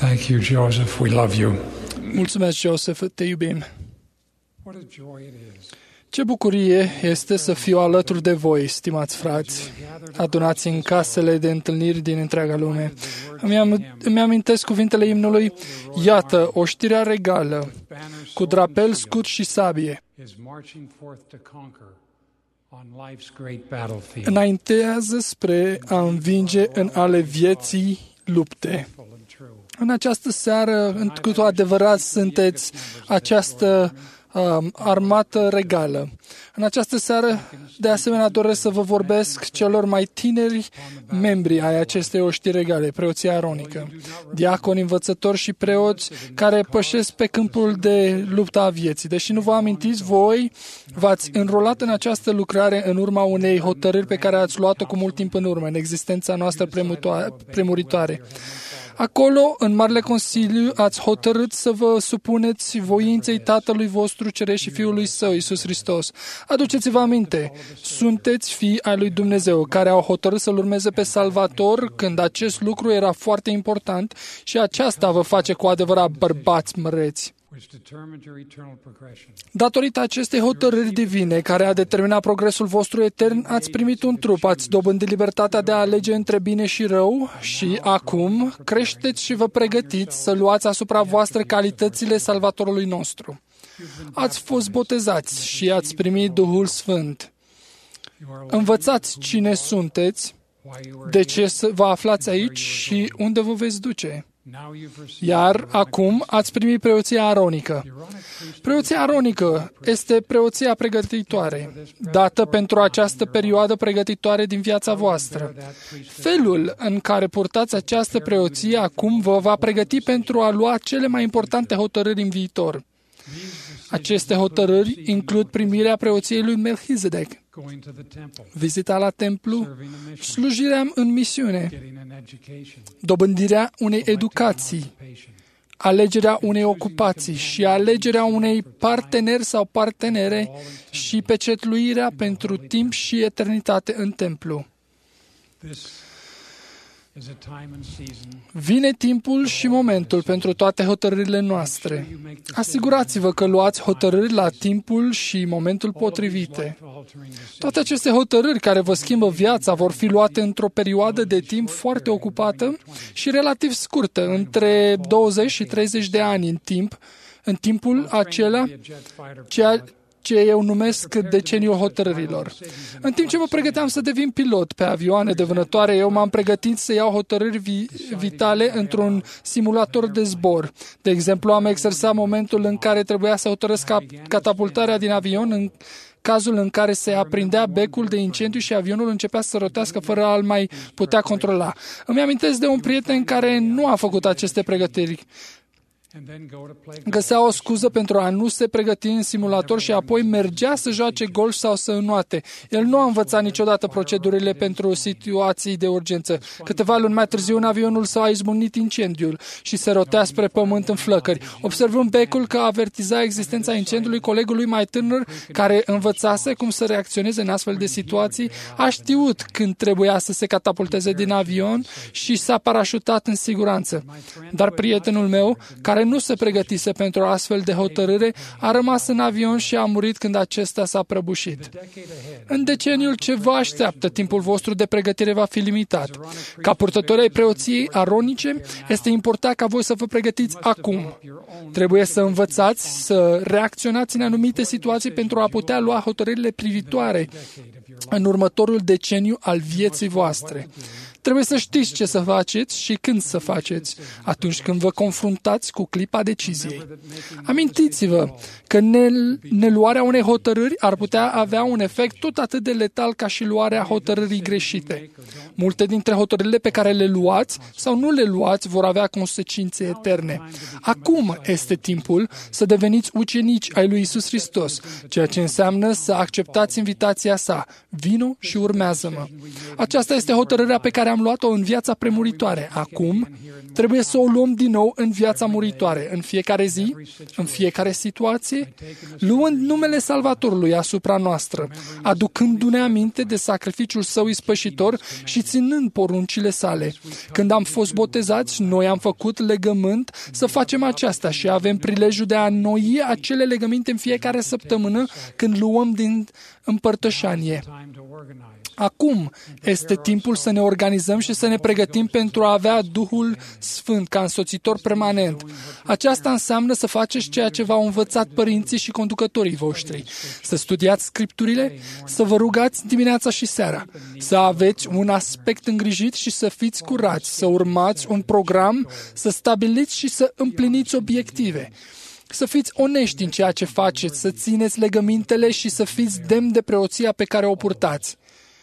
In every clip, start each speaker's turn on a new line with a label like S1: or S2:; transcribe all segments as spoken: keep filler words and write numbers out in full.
S1: Thank you, Joseph. We love you.
S2: Mulțumesc, Joseph, te iubim.
S1: What a joy it is.
S2: Ce bucurie este să fiu alături de voi, stimați frați, adunați în casele de întâlniri din întreaga lume. Îmi, am, îmi amintesc cuvintele imnului: iată, oștirea regală, cu drapel, scut și sabie. Înaintează spre a învinge în ale vieții lupte. În această seară, cu adevărat, sunteți această uh, armată regală. În această seară, de asemenea, doresc să vă vorbesc celor mai tineri membri ai acestei oștiri regale, preoția aronică, diaconi, învățători și preoți care pășesc pe câmpul de lupta a vieții. Deși nu vă amintiți, voi v-ați înrolat în această lucrare în urma unei hotărâri pe care ați luat-o cu mult timp în urmă, în existența noastră premuritoare. Acolo, în Marele Consiliu, ați hotărât să vă supuneți voinței Tatălui vostru Ceresc și Fiului Său, Iisus Hristos. Aduceți-vă aminte, sunteți fii ai lui Dumnezeu, care au hotărât să-L urmeze pe Salvator când acest lucru era foarte important și aceasta vă face cu adevărat bărbați măreți. Datorită acestei hotărâri divine, care a determinat progresul vostru etern, ați primit un trup, ați dobândit libertatea de a alege între bine și rău și acum creșteți și vă pregătiți să luați asupra voastră calitățile Salvatorului nostru. Ați fost botezați și ați primit Duhul Sfânt. Învățați cine sunteți, de ce vă aflați aici și unde vă veți duce. Iar acum ați primit preoția aronică. Preoția aronică este preoția pregătitoare, dată pentru această perioadă pregătitoare din viața voastră. Felul în care purtați această preoție acum vă va pregăti pentru a lua cele mai importante hotărâri în viitor. Aceste hotărâri includ primirea preoției lui Melchizedek, vizita la templu, slujirea în misiune, dobândirea unei educații, alegerea unei ocupații și alegerea unei parteneri sau partenere și pecetluirea pentru timp și eternitate în templu. Vine timpul și momentul pentru toate hotărârile noastre. Asigurați-vă că luați hotărâri la timpul și momentul potrivite. Toate aceste hotărâri care vă schimbă viața vor fi luate într-o perioadă de timp foarte ocupată și relativ scurtă, între douăzeci și treizeci de ani în timp, în timpul acela, ceea ce eu numesc deceniul hotărârilor. În timp ce mă pregăteam să devin pilot pe avioane de vânătoare, eu m-am pregătit să iau hotărâri vi- vitale într-un simulator de zbor. De exemplu, am exersat momentul în care trebuia să hotărăsc catapultarea din avion în cazul în care se aprindea becul de incendiu și avionul începea să rotească fără a-l mai putea controla. Îmi amintesc de un prieten care nu a făcut aceste pregătiri. Găsea o scuză pentru a nu se pregăti în simulator și apoi mergea să joace golf sau să înoate. El nu a învățat niciodată procedurile pentru situații de urgență. Câteva luni mai târziu, în avionul său a izbucnit incendiul și se rotea spre pământ în flăcări. Observând becul că avertiza existența incendiului, colegul lui mai tânăr, care învățase cum să reacționeze în astfel de situații, a știut când trebuia să se catapulteze din avion și s-a parașutat în siguranță. Dar prietenul meu, care nu se pregătise pentru o astfel de hotărâre, a rămas în avion și a murit când acesta s-a prăbușit. În deceniul ce vă așteaptă, timpul vostru de pregătire va fi limitat. Ca purtători ai preoției aronice, este important ca voi să vă pregătiți acum. Trebuie să învățați să reacționați în anumite situații pentru a putea lua hotărârile privitoare în următorul deceniu al vieții voastre. Trebuie să știți ce să faceți și când să faceți, atunci când vă confruntați cu clipa deciziei. Amintiți-vă că neluarea unei hotărâri ar putea avea un efect tot atât de letal ca și luarea hotărârii greșite. Multe dintre hotărârile pe care le luați sau nu le luați vor avea consecințe eterne. Acum este timpul să deveniți ucenici ai lui Iisus Hristos, ceea ce înseamnă să acceptați invitația sa. Vino și urmează-mă. Aceasta este hotărârea pe care am am luat-o în viața premuritoare. Acum trebuie să o luăm din nou în viața muritoare, în fiecare zi, în fiecare situație, luând numele Salvatorului asupra noastră, aducându-ne aminte de sacrificiul său ispășitor și ținând poruncile sale. Când am fost botezați, noi am făcut legământ să facem aceasta și avem prilejul de a înnoi acele legăminte în fiecare săptămână când luăm din împărtășanie. Acum este timpul să ne organizăm și să ne pregătim pentru a avea Duhul Sfânt ca însoțitor permanent. Aceasta înseamnă să faceți ceea ce v-au învățat părinții și conducătorii voștri. Să studiați Scripturile, să vă rugați dimineața și seara, să aveți un aspect îngrijit și să fiți curați, să urmați un program, să stabiliți și să împliniți obiective. Să fiți onești în ceea ce faceți, să țineți legămintele și să fiți demni de preoția pe care o purtați.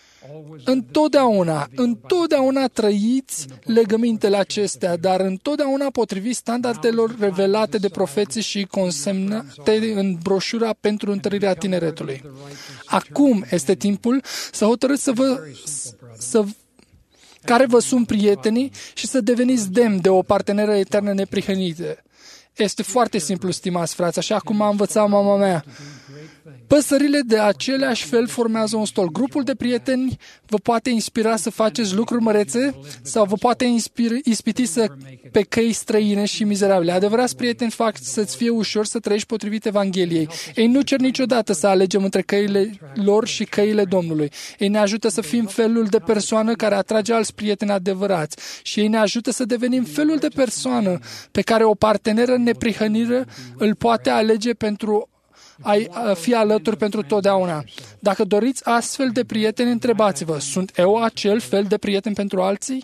S2: Întotdeauna, întotdeauna trăiți legămintele acestea, dar întotdeauna potrivit standardelor revelate de profeții și consemnate în broșura pentru întărirea tineretului. Acum este timpul să hotărâți să vă, să, care vă sunt prietenii și să deveniți demni de o parteneră eternă neprihănită. Este foarte simplu, stimați frați, așa cum a învățat mama mea. Păsările de același fel formează un stol. Grupul de prieteni vă poate inspira să faceți lucruri mărețe sau vă poate inspira, ispiti să, pe căi străine și mizerabile. Adevărați prieteni fac să-ți fie ușor să trăiești potrivit Evangheliei. Ei nu cer niciodată să alegem între căile lor și căile Domnului. Ei ne ajută să fim felul de persoană care atrage alți prieteni adevărați și ei ne ajută să devenim felul de persoană pe care o parteneră neprihănită îl poate alege pentru ai fi alături pentru totdeauna. Dacă doriți astfel de prieteni, întrebați-vă, sunt eu acel fel de prieten pentru alții?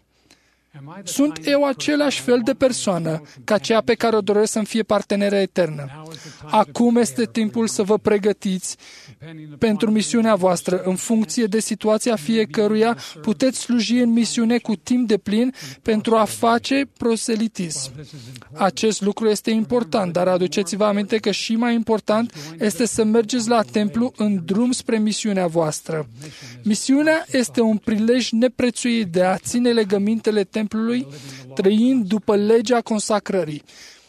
S2: Sunt eu același fel de persoană ca cea pe care o doresc să-mi fie parteneră eternă. Acum este timpul să vă pregătiți pentru misiunea voastră. În funcție de situația fiecăruia, puteți sluji în misiune cu timp de plin pentru a face proselitism. Acest lucru este important, dar aduceți-vă aminte că și mai important este să mergeți la templu în drum spre misiunea voastră. Misiunea este un prilej neprețuit de a ține legămintele templului, trăind după legea consacrării,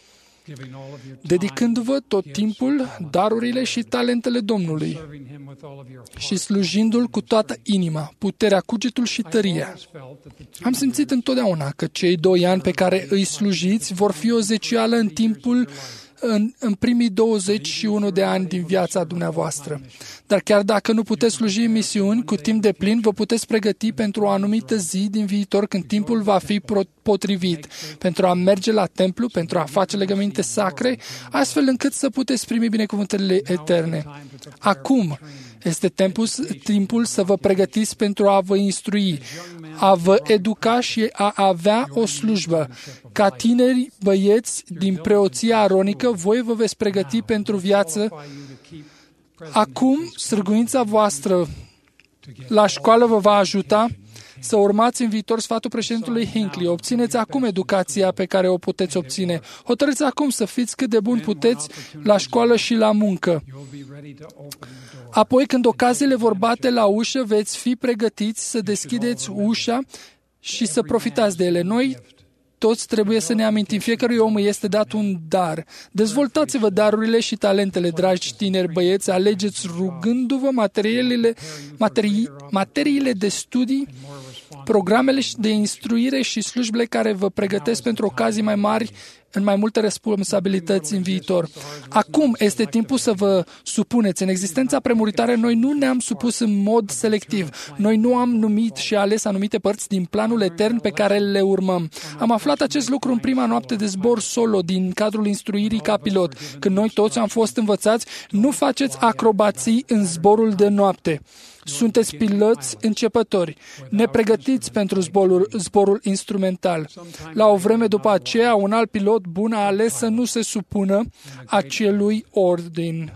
S2: dedicându-vă tot timpul, darurile și talentele Domnului și slujindu-L cu toată inima, puterea, cugetul și tăria. Am simțit întotdeauna că cei doi ani pe care îi slujiți vor fi o zecială în timpul În, în primii douăzeci și unu de ani din viața dumneavoastră. Dar chiar dacă nu puteți sluji în misiuni cu timp de plin, vă puteți pregăti pentru o anumită zi din viitor când timpul va fi potrivit pentru a merge la templu, pentru a face legăminte sacre, astfel încât să puteți primi binecuvântările eterne. Acum este timpul, timpul să vă pregătiți pentru a vă instrui, a vă educa și a avea o slujbă. Ca tineri băieți din preoția aronică, voi vă veți pregăti pentru viață. Acum, sârguința voastră la școală vă va ajuta să urmați în viitor sfatul președintelui Hinckley. Obțineți acum educația pe care o puteți obține. Hotărâți acum să fiți cât de buni puteți la școală și la muncă. Apoi, când ocaziile vor bate la ușă, veți fi pregătiți să deschideți ușa și să profitați de ele. Noi toți trebuie să ne amintim, fiecărui om este dat un dar. Dezvoltați-vă darurile și talentele, dragi tineri băieți, alegeți rugându-vă materiile, materii, materiile de studii, programele de instruire și slujbele care vă pregătesc pentru ocazii mai mari, în mai multe responsabilități în viitor. Acum este timpul să vă supuneți. În existența premuritară, noi nu ne-am supus în mod selectiv. Noi nu am numit și ales anumite părți din planul etern pe care le urmăm. Am aflat acest lucru în prima noapte de zbor solo din cadrul instruirii ca pilot. Când noi toți am fost învățați, nu faceți acrobații în zborul de noapte. Sunteți piloți începători. Ne pregătiți pentru zborul, zborul instrumental. La o vreme după aceea, un alt pilot bun a ales să nu se supună acelui ordin.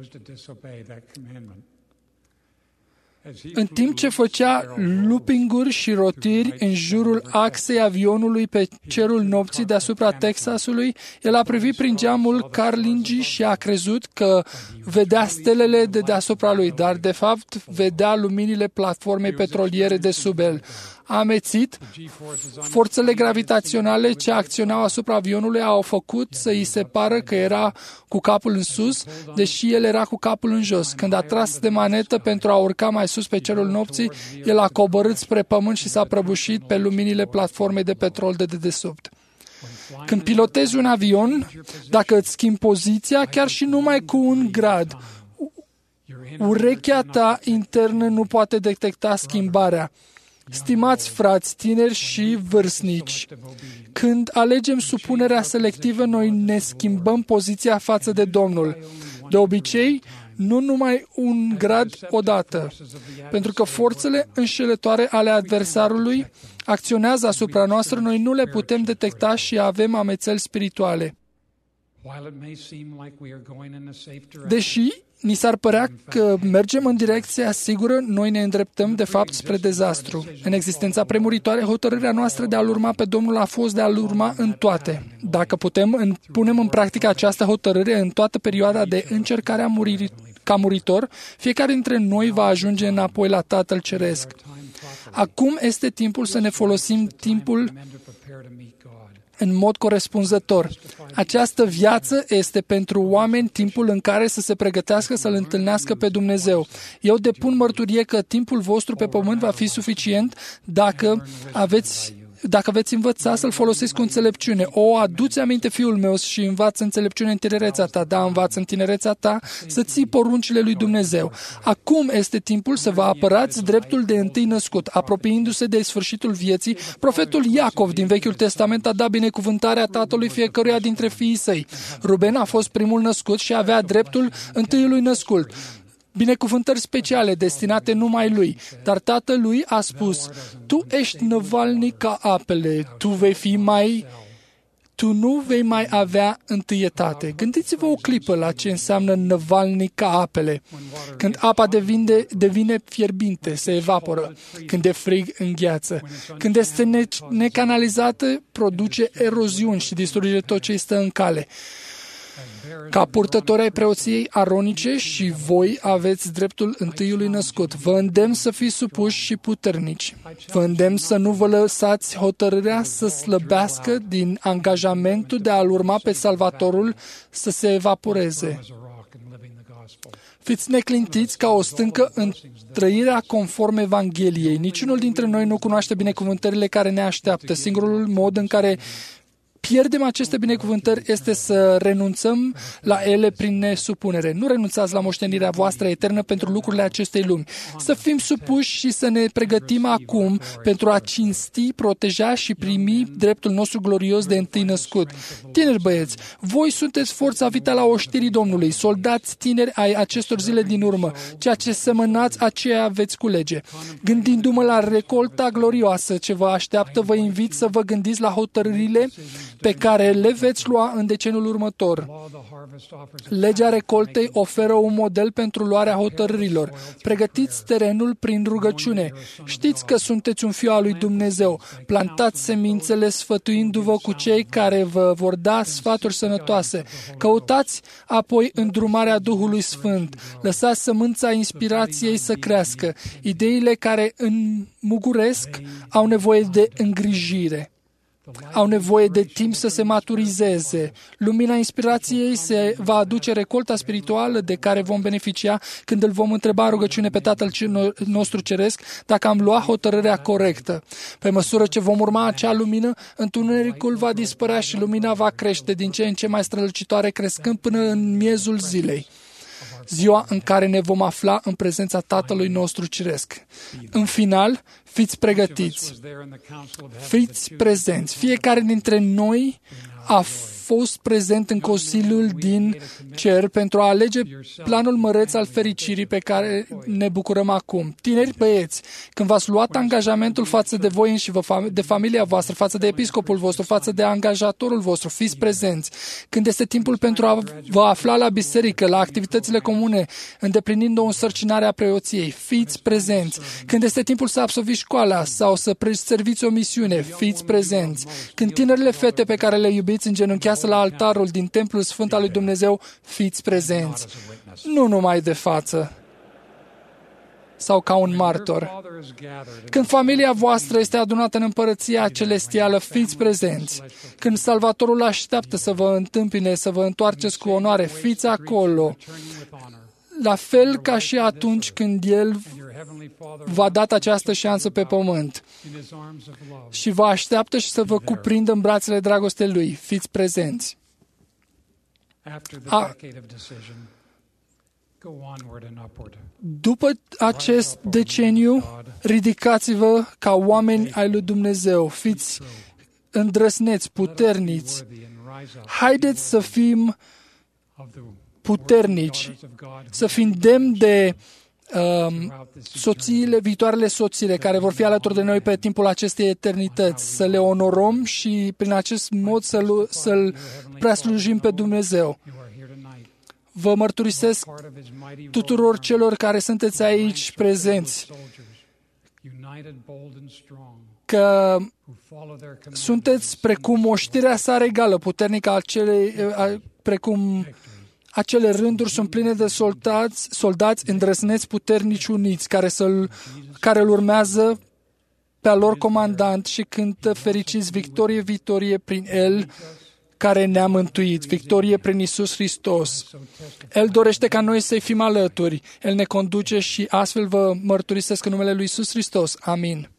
S2: În timp ce făcea looping-uri și rotiri în jurul axei avionului pe cerul nopții deasupra Texasului, el a privit prin geamul Carlingi și a crezut că vedea stelele de deasupra lui, dar de fapt vedea luminile platformei petroliere de sub el. amețit. Forțele gravitaționale ce acționau asupra avionului au făcut să îi se pară că era cu capul în sus, deși el era cu capul în jos. Când a tras de manetă pentru a urca mai sus pe cerul nopții, el a coborât spre pământ și s-a prăbușit pe luminile platformei de petrol de dedesubt. Când pilotezi un avion, dacă îți schimbi poziția, chiar și numai cu un grad, urechea ta internă nu poate detecta schimbarea. Stimați frați, tineri și vârstnici, când alegem supunerea selectivă, noi ne schimbăm poziția față de Domnul. De obicei, nu numai un grad odată, pentru că forțele înșelătoare ale adversarului acționează asupra noastră, noi nu le putem detecta și avem amețeli spirituale. Deși ni s-ar părea că mergem în direcția sigură, noi ne îndreptăm de fapt spre dezastru. În existența premuritoare, hotărârea noastră de a-L urma pe Domnul a fost de a-L urma în toate. Dacă putem, în, punem în practică această hotărâre în toată perioada de încercare a muririi ca muritor, fiecare dintre noi va ajunge înapoi la Tatăl Ceresc. Acum este timpul să ne folosim timpul în mod corespunzător. Această viață este pentru oameni timpul în care să se pregătească să-L întâlnească pe Dumnezeu. Eu depun mărturie că timpul vostru pe pământ va fi suficient dacă aveți Dacă veți învăța să-L folosiți cu înțelepciune. O, adu-ți aminte, fiul meu, și învață înțelepciune în tinerețea ta. Da, învață în tinerețea ta să ții poruncile lui Dumnezeu. Acum este timpul să vă apărați dreptul de întâi născut. Apropiindu-se de sfârșitul vieții, profetul Iacov din Vechiul Testament a dat binecuvântarea tatălui fiecăruia dintre fiii săi. Ruben a fost primul născut și avea dreptul întâiului născut. Binecuvântări speciale destinate numai lui. Dar tatălui a spus: tu ești năvalnic ca apele, tu vei fi mai... Tu nu vei mai avea întâietate. Gândiți-vă o clipă la ce înseamnă năvalnic ca apele. Când apa devine, devine fierbinte, se evaporă. Când e frig, îngheață. Când este ne- necanalizată, produce eroziuni și distruge tot ce îi stă în cale. Ca purtători ai preoției aronice și voi aveți dreptul întâiului născut. Vă îndemn să fiți supuși și puternici. Vă îndemn să nu vă lăsați hotărârea să slăbească din angajamentul de a-L urma pe Salvatorul să se evaporeze. Fiți neclintiți ca o stâncă în trăirea conform Evangheliei. Niciunul dintre noi nu cunoaște binecuvântările care ne așteaptă. Singurul mod în care pierdem aceste binecuvântări este să renunțăm la ele prin nesupunere. Nu renunțați la moștenirea voastră eternă pentru lucrurile acestei lumi. Să fim supuși și să ne pregătim acum pentru a cinsti, proteja și primi dreptul nostru glorios de întâi născut. Tineri băieți, voi sunteți forța vitală a oștirii Domnului, soldați tineri ai acestor zile din urmă. Ceea ce semănați, aceea veți culege. Gândindu-mă la recolta glorioasă ce vă așteaptă, vă invit să vă gândiți la hotărârile pe care le veți lua în deceniul următor. Legea recoltei oferă un model pentru luarea hotărârilor. Pregătiți terenul prin rugăciune. Știți că sunteți un fiu al lui Dumnezeu. Plantați semințele sfătuindu-vă cu cei care vă vor da sfaturi sănătoase. Căutați apoi îndrumarea Duhului Sfânt. Lăsați sămânța inspirației să crească. Ideile care înmuguresc au nevoie de îngrijire. Au nevoie de timp să se maturizeze. Lumina inspirației se va aduce recolta spirituală de care vom beneficia când îl vom întreba în rugăciune pe Tatăl nostru Ceresc dacă am luat hotărârea corectă. Pe măsură ce vom urma acea lumină, întunericul va dispărea și lumina va crește din ce în ce mai strălucitoare, crescând până în miezul zilei. Ziua în care ne vom afla în prezența Tatălui nostru Ceresc. În final, fiți pregătiți, fiți prezenți. Fiecare dintre noi a fost prezent în Consiliul din cer pentru a alege planul măreț al fericirii pe care ne bucurăm acum. Tineri băieți, când v-ați luat angajamentul față de voi înși, de familia voastră, față de episcopul vostru, față de angajatorul vostru, fiți prezenți. Când este timpul pentru a vă afla la biserică, la activitățile comune, îndeplinind o însărcinare a preoției, fiți prezenți. Când este timpul să absolviți școala sau să serviți o misiune, fiți prezenți. Când tinerile fete pe care le iubiți îngenunchează la altarul din templul sfânt al lui Dumnezeu, fiți prezenți. Nu numai de față. sau ca un martor. Când familia voastră este adunată în împărăția celestială, fiți prezenți. Când Salvatorul așteaptă să vă întâmpine, să vă întoarceți cu onoare, fiți acolo. La fel ca și atunci când El v-a dat această șansă pe pământ și vă așteaptă și să vă cuprindă în brațele dragostei Lui. Fiți prezenți. A, după acest deceniu, ridicați-vă ca oameni ai lui Dumnezeu. Fiți îndrăsneți, puternici. Haideți să fim puternici, să fim demni de um, soțiile, viitoarele soțiile care vor fi alături de noi pe timpul acestei eternități, să le onorăm și prin acest mod să-L, să-L preaslujim pe Dumnezeu. Vă mărturisesc tuturor celor care sunteți aici prezenți că sunteți precum oștirea sa regală, puternică, acele, precum acele rânduri sunt pline de soldați, soldați îndrăzneți, puternici, uniți, care, să-l, care îl urmează pe-a lor comandant și cântă fericiți victorie, victorie prin El, care ne-a mântuit, victorie prin Iisus Hristos. El dorește ca noi să-i fim alături. El ne conduce și astfel vă mărturisesc în numele lui Iisus Hristos. Amin.